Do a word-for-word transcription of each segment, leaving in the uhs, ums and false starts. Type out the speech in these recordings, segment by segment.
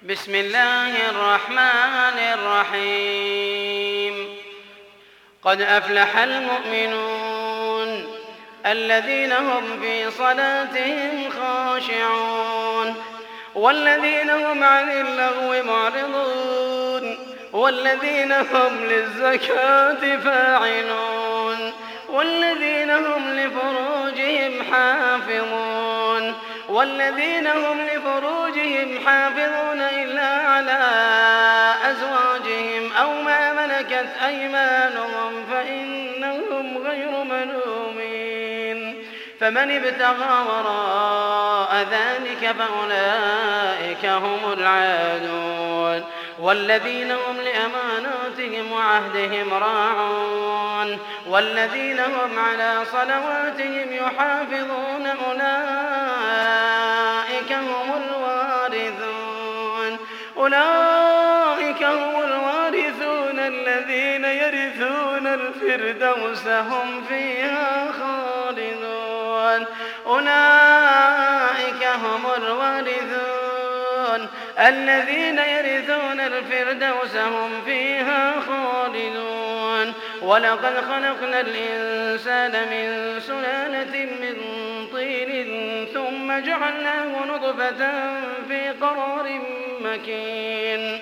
بسم الله الرحمن الرحيم. قد أفلح المؤمنون الذين هم في صلاتهم خاشعون والذين هم عن اللغو معرضون والذين هم للزكاة فاعلون والذين هم لفروجهم حافظون والذين هم لفروجهم حافظون إلا على أزواجهم أو ما ملكت أيمانهم فإنهم غير ملومين. فمن ابتغى وراء ذلك فأولئك هم العادون والذين هم لأماناتهم وعهدهم راعون والذين هم على صلواتهم يحافظون أولئك هم الوارثون أولئك هم الوارثون الذين يرثون الفردوس هم فيها خالدون أولئك هم الوارثون الذين يرثون الفردوس هم فيها خالدون. ولقد خلقنا الإنسان من سلالة من طين ثم جعلناه نطفة في قرار مكين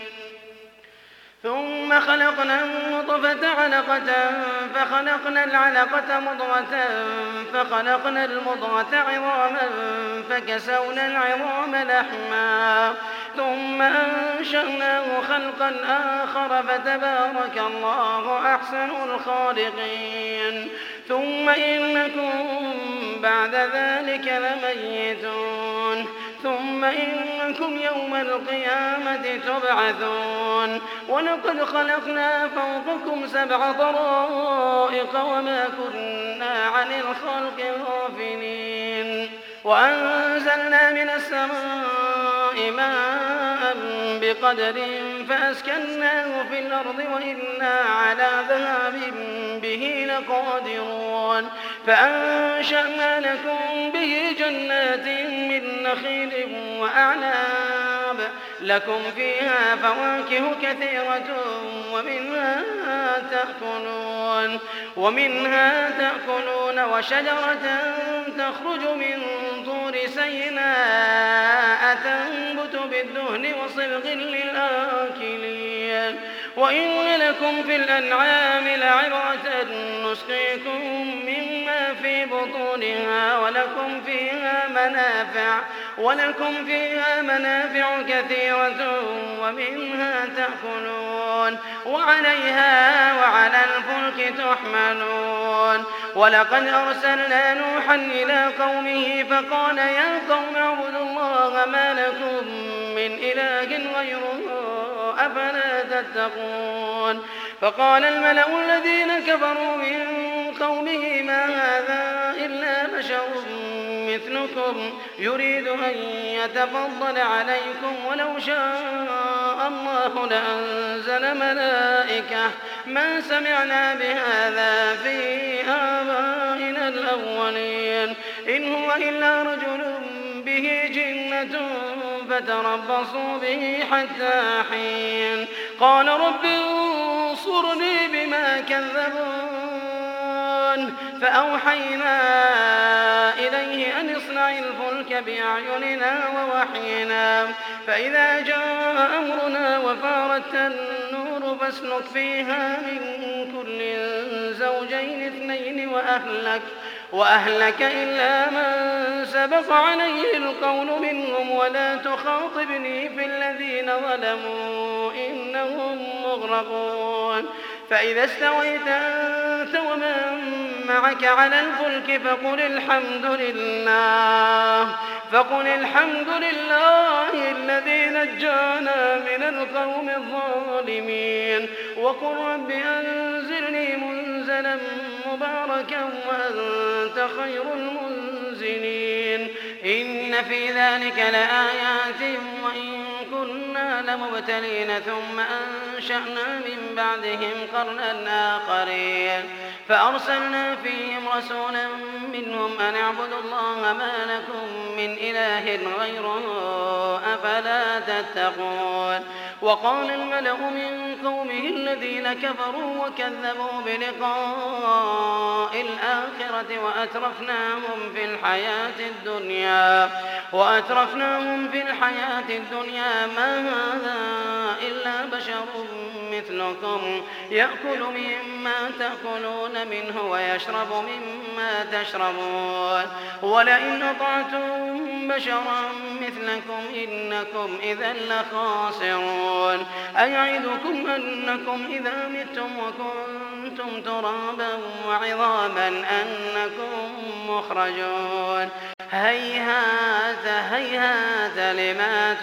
ثم خلقنا النطفة علقة فخلقنا العلقة مضغة فخلقنا المضغة عظاما فكسونا العظام لحما ثم أنشأناه خلقا آخر فتبارك الله أحسن الخالقين. ثم إنكم بعد ذلك لميتون ثم إنكم يوم القيامة تبعثون. ولقد خلقنا فوقكم سبع طرائق وما كنا عن الخلق غافلين وأنزلنا من السماء ماء بقدر فأسكناه في الأرض وإنا على ذهاب به لقادرون فأنشأنا لكم به جنات من نخيل وأعناب لكم فيها فواكه كثيرة ومنها تأكلون ومنها تأكلون وشجرة تخرج من طور سيناء تنبت بالدهن وصبغ للآكلين. وإن لكم في الأنعام لعبرة نسقيكم مما في بطونها ولكم فيها منافع ولكم فيها منافع كثيرة ومنها تأكلون وعليها وعلى الفلك تحملون. ولقد أرسلنا نوحا إلى قومه فقال يا قوم اعبدوا الله ما لكم من إله غيره أفلا تتقون. فقال الملأ الذين كفروا من قومه ما هذا إلا بشر مثلكم يريد أن يتفضل عليكم ولو شاء الله لأنزل ملائكة ما سمعنا بهذا في آبائنا الأولين إن هو إلا رجل به جنة فتربصوا به حتى حين. قال رب انصرني بما كذبون فأوحينا إليه أن اصنع الفلك بأعيننا ووحينا فإذا جاء أمرنا وفارت النور فاسلك فيها من كل زوجين اثنين وأهلك وأهلك إلا من سبق عليه القول منهم ولا تخاطبني في الذين ظلموا إنهم مغرقون. فإذا استويت أنت ومن معك على الفلك فقل الحمد لله فقل الحمد لله الذي نجانا من القوم الظالمين وقل رب أنزلني منزلا مباركا وأنت خير المنزلين. إن في ذلك لآيات وإن كنا لمبتلين ثم أنشأنا من بعدهم قرنا آخرين فأرسلنا فيهم رسولا منهم أن اعبدوا الله ما لكم من إله غيره أفلا تتقون وقال الملأ من قومه الذين كفروا وكذبوا بلقاء الآخرة وأترفناهم في الحياة الدنيا وأترفناهم في الحياة الدنيا ما هذا إلا بشر مثلكم يأكل مما تأكلون منه ويشرب مما تشربون ولئن أطعتم بشرا مثلكم إنكم إذا لخاسرون أيعدكم أنكم إذا متم وكنتم ترابا وعظاما أنكم مخرجون هيهات هيهات لما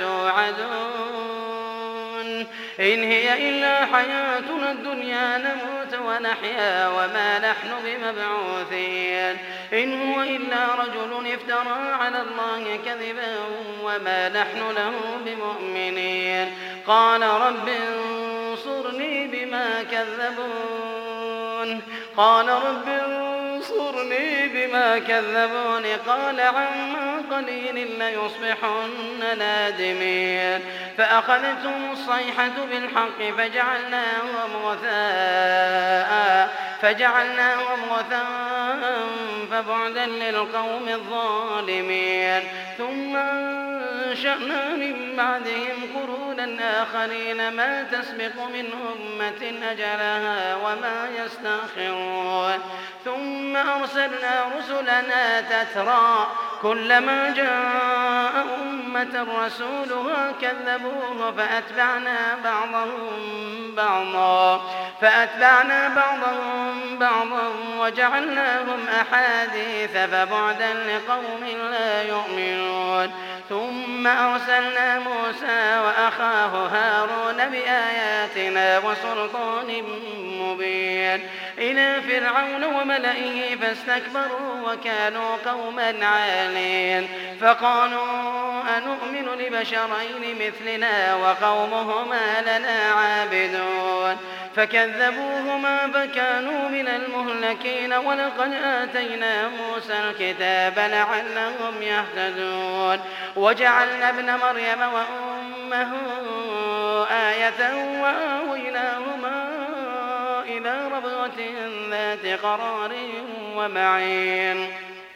توعدون إن هي إلا حياتنا الدنيا نموت ونحيا وما نحن بمبعوثين إن هو إلا رجل افترى على الله كذبا وما نحن له بمؤمنين قال رب انصرني بما كذبون قال رب انصرني بما كذبون قال عما قليل ليصبحن نادمين فأخذتهم الصيحة بالحق فجعلناهم غثاء فجعلناهم غثاء فبعدا للقوم الظالمين ثم أنشأنا من بعدهم قرونا آخرين ما تسبق من أمة أجلها وما يستأخرون ثم أرسلنا رسلنا تترى كلما جاء أمة رسولها كذبوه فأتبعنا بعضهم بعضا فأتبعنا بعضهم بعضا وجعلناهم أحاديث فبعدا لقوم لا يؤمنون ثم أرسلنا موسى وأخاه هارون بآياتنا وسلطان مبين إلى فرعون وملئه فاستكبروا وكانوا قوما عالين فقالوا أنؤمن لبشرين مثلنا وقومهما لنا عابدون فكذبوهما فكانوا من المهلكين ولقد آتينا موسى الكتاب لعلهم يهتدون وجعلنا ابن مريم وأمه آية وآويناهما إلى ربوة ذات قرار ومعين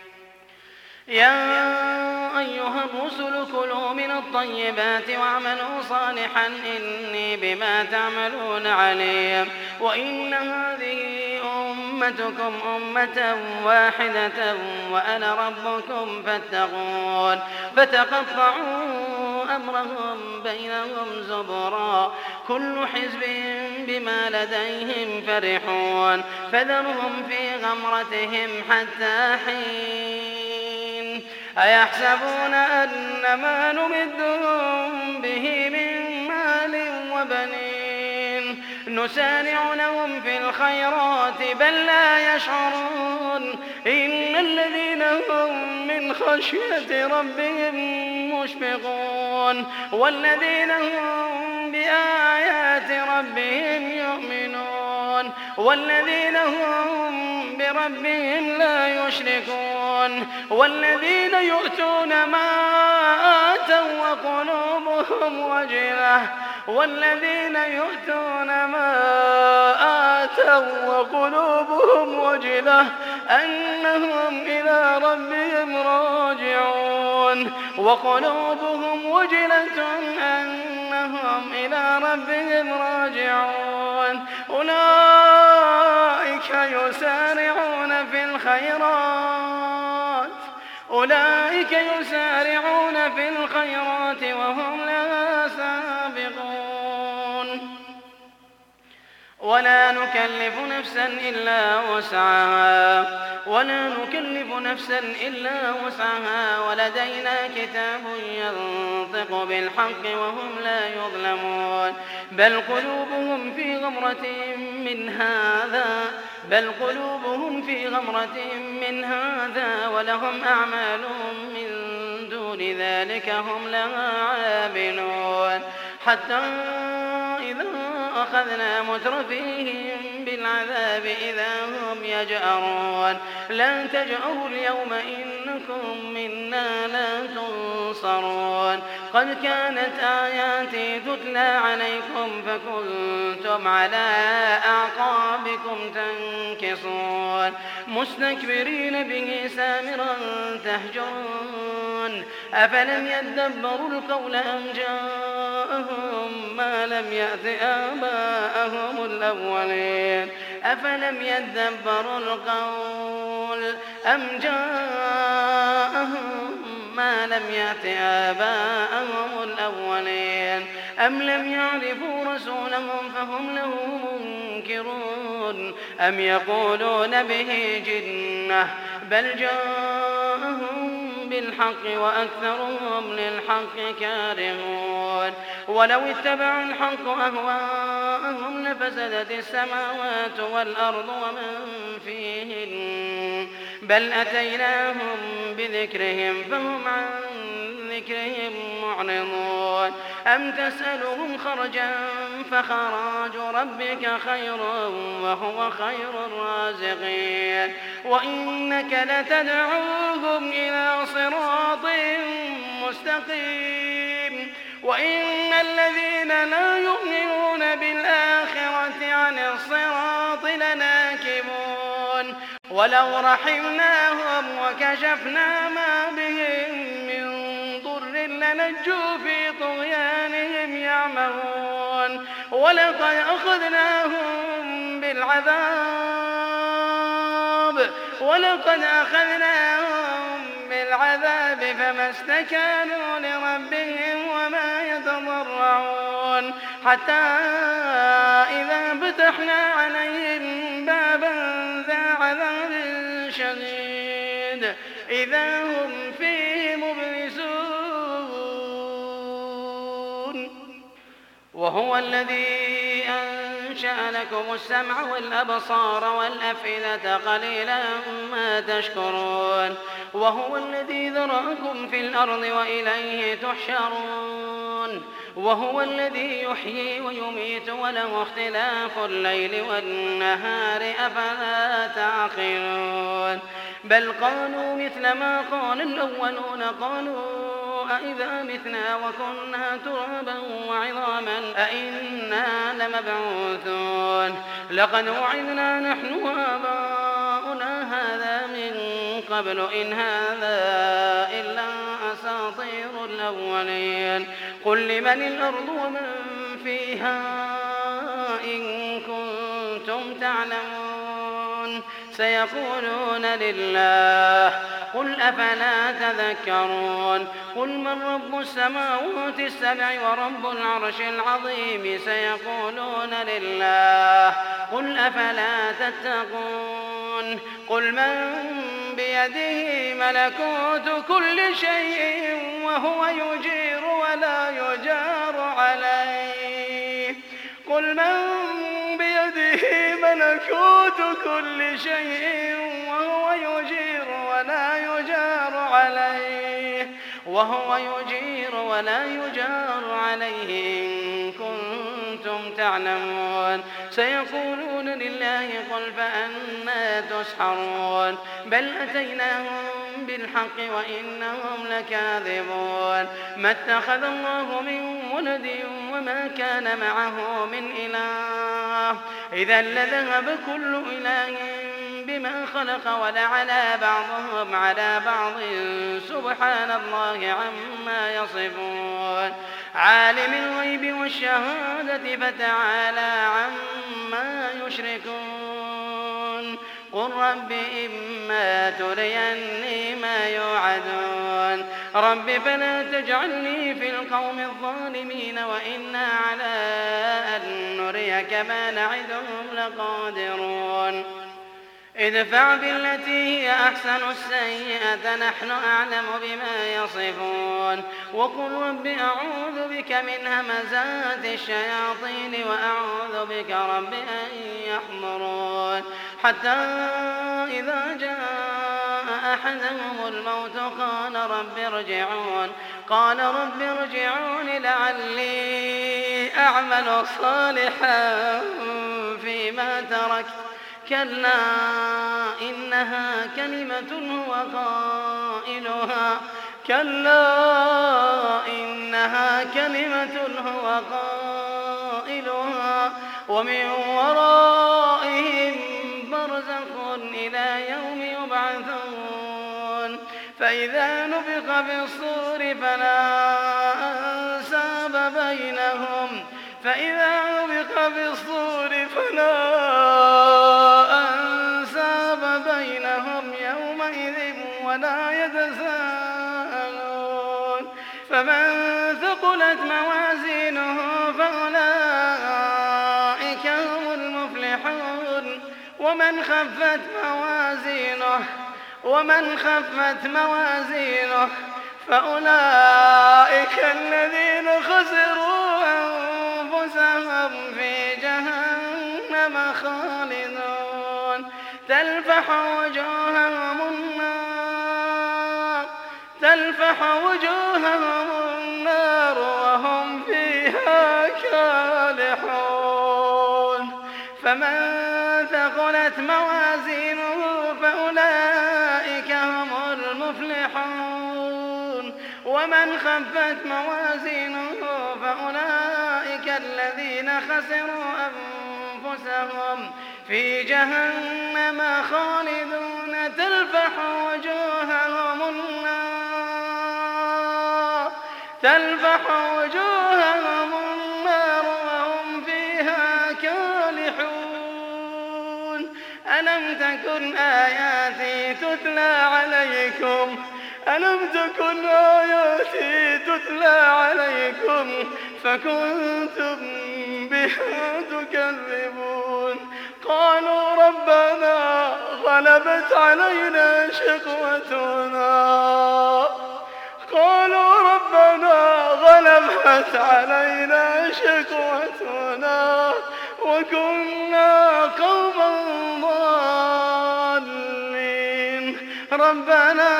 يا أيها الرسل كلوا من الطيبات واعملوا صالحا إني بما تعملون عليم وإن هذه أمتكم أمة واحدة وأنا ربكم فاتقون فتقطعوا أمرهم بينهم زبرا كل حزب بما لديهم فرحون فذرهم في غمرتهم حتى حين أيحسبون أن ما نمدهم به من مال وبنين نسارع لهم في الخيرات بل لا يشعرون إن الذين هم من خشية ربهم مشفقون والذين هم بآيات ربهم يؤمنون والذين هم بربهم لا يشركون والذين يؤتون ما آتوا وقلوبهم وجلة والذين يؤتون ما آتوا وقلوبهم وجلة أنهم إلى ربهم راجعون وقلوبهم وجلة أنهم إلى ربهم راجعون أولئك يسارعون في الخيرات أولئك يسارعون في الخيرات وهم لها سابقون ولا نكلف نفسا إلا وسعها ولا نكلف نفسا إلا وسعها ولدينا كتاب ينطق بالحق وهم لا يظلمون بل قلوبهم في غمرة من هذا بل قلوبهم في غمرة من هذا ولهم أعمال من دون ذلك هم لها عاملون حتى إذا أخذنا مترفيهم بالعذاب إذا هم يجأرون لا تجأروا اليوم إنكم منا لا تنصرون قد كانت آياتي تتلى عليكم فكنتم على أعقابكم تنكصون مستكبرين به سامرا تهجرون أفلم يدبروا القول أم جاءهم ما لم يأت آباءهم الأولين أفلم يدبروا القول أم جاءهم ما لم يأت آباءهم الأولين أم لم يعرفوا رسولهم فهم له منكرون أم يقولون به جنة بل جاءهم بالحق وأكثرهم للحق كارهون ولو اتبعوا الحق أهواءهم لفسدت السماوات والأرض ومن فيهن بل أتيناهم بذكرهم فهم عن ذكرهم معرضون أم تسألهم خرجا فخراج ربك خير وهو خير الرازقين وإنك لتدعوهم إلى صراط مستقيم وإن الذين لا يؤمنون بالآخرة عن الصراط لناكبون ولو رحمناهم وكشفنا ما بهم من ضر لنجوا في طغيانهم يعمهون ولقد أخذناهم بالعذاب ولقد أخذناهم بالعذاب فما استكانوا لربهم وما يتضرعون حتى إذا فتحنا عليهم بابا ذا عذاب شديد إذا هم فيه مبلسون وهو الذي أنشأ لكم السمع والأبصار والأفئدة قليلا ما تشكرون وهو الذي ذرأكم في الأرض وإليه تحشرون وهو الذي يحيي ويميت وله اختلاف الليل والنهار أفلا تعقلون بل قالوا مثل ما قال الأولون قالوا أئذا متنا وكنا ترابا وعظاما أئنا لمبعوثون لقد وعدنا نحن وآباؤنا هذا من قبل إن هذا إلا أساطير الأولين قل لمن الأرض ومن فيها إن كنتم تعلمون سيقولون لله قل أفلا تذكرون قل من رب السماوات السبع ورب العرش العظيم سيقولون لله قل أفلا تتقون قل من بيده ملكوت كل شيء وهو يجير ولا يجار عليه قل من بيده ملكوت كل شيء وهو يجير ولا يجار عليه وهو يجير ولا يجار عليه إن كنتم تعلمون سيقولون لله قل فأنى تسحرون بل أتيناهم بالحق وإنهم لكاذبون ما اتخذ الله من ولد وما كان معه من إله إذا لذهب كل إله بما خلق ولعلى بعضهم على بعض سبحان الله عما يصفون عالم الغيب والشهادة فتعالى عما يشركون قل رب إما تريني ما يوعدون رب فلا تجعلني في القوم الظالمين وإنا على أن نريك ما نعدهم لقادرون ادفع بالتي هي أحسن السيئة نحن أعلم بما يصفون وقل رب أعوذ بك من همزات الشياطين وأعوذ بك رب أن يحضرون حتى إذا جاء أحدهم الموت قال رب ارجعون قال رب ارجعون لعلي أعمل صالحا فيما تركت كلا إنها كلمة هو قائلها كلا إنها كلمة هو قائلها ومن ورائهم برزخ إلى يوم يبعثون فإذا نفخ في الصور فلا أنساب بينهم فإذا نفخ في الصور فلا أنساب بينهم يومئذ ولا يتساءلون فمن ثقلت موازينه فأولئك هم المفلحون ومن خفت موازينه ومن خفت موازينه فأولئك الذين خسروا أنفسهم في جهنم خالدون تلفح وجوههم النار تلفح وجوههم النار وهم فيها كالحون فمن ثقلت موازينه فأولئك هم المفلحون ومن خفت موازينه فأولئك الذين خسروا أنفسهم في جهنم خالدون تلفح وجوههم النار تلفح وجوههم النار وهم فيها كالحون ألم تكن آياتي تتلى عليكم ألم تكن آياتي تتلى عليكم فكنتم بها تكذبون قالوا ربنا غلبت علينا شقوتنا قالوا ربنا غلبت علينا شقوتنا وكنا قوما ضالين ربنا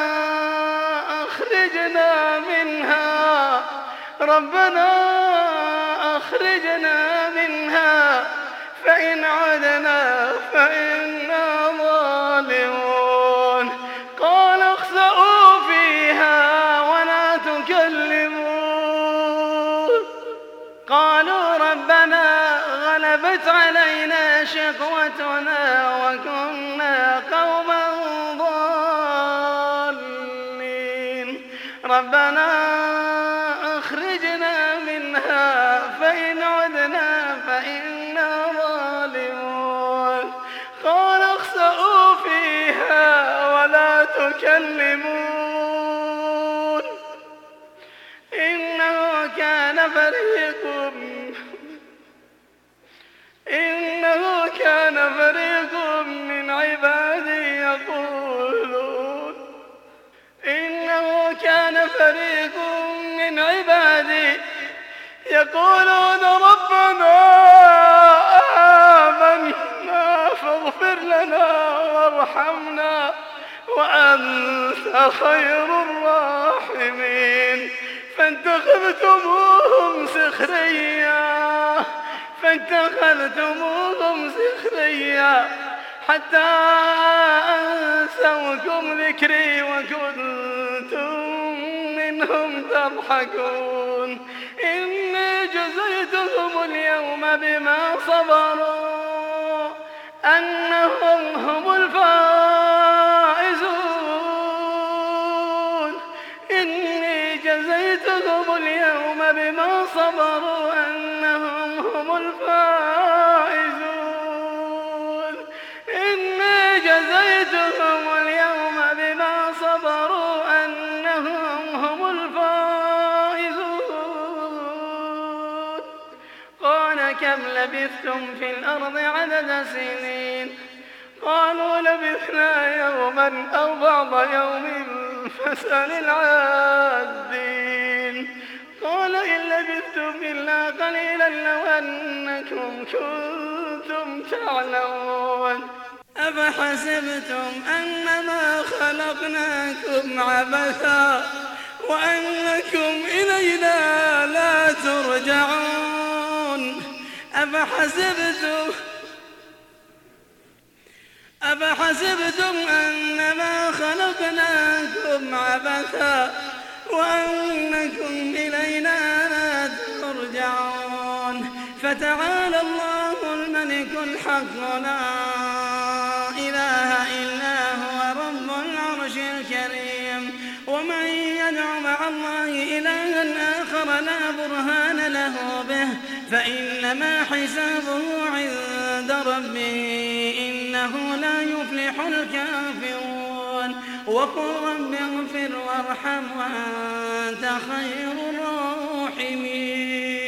أخرجنا منها ربنا أخرجنا منها فإن عدنا فإنا ظالمون قال اخسئوا فيها ولا تكلمون قالوا ربنا غلبت علينا شقوتنا وكنا قوما ضالين ربنا أخرجنا منها فإن عدنا فإنا ظالمون قال اخسئوا فيها ولا تكلمون إنه كان فريق إنه كان فريق من عبادي يقولون إنه كان فريق من عبادي يقولون ربنا آمنا فاغفر لنا وارحمنا وأنت خير الراحمين فاتخذتموهم سخريا فاتخذتموهم سخريا حتى أنسوكم ذكري وكنتم منهم تضحكون إني جزيتهم اليوم بما صبروا أنهم هم الفائزون إني جزيتهم اليوم بما صبروا أنهم هم الفائزون إني جزيتهم اليوم بما صبروا أنهم هم الفائزون قال كم لبثتم في الأرض عدد سنين قالوا لبثنا يوما أو بعض يوم فاسأل العادين قال إن لبثتم إلا قليلا لو أنكم كنتم تعلمون أفحسبتم أنما خلقناكم عبثا وأنكم إلينا لا ترجعون أفحسبتم أفحسبتم أنما خلقناكم عبثا وأنكم إلينا لا ترجعون فتعالى الله الملك الحق لا إله إلا هو رب العرش الكريم ومن يدع مع الله إلها آخر لا برهان له به فإنما حسابه عند ربه إنه لا يفلح الكافرون وقل رب اغفر وارحم وأنت خير الراحمين.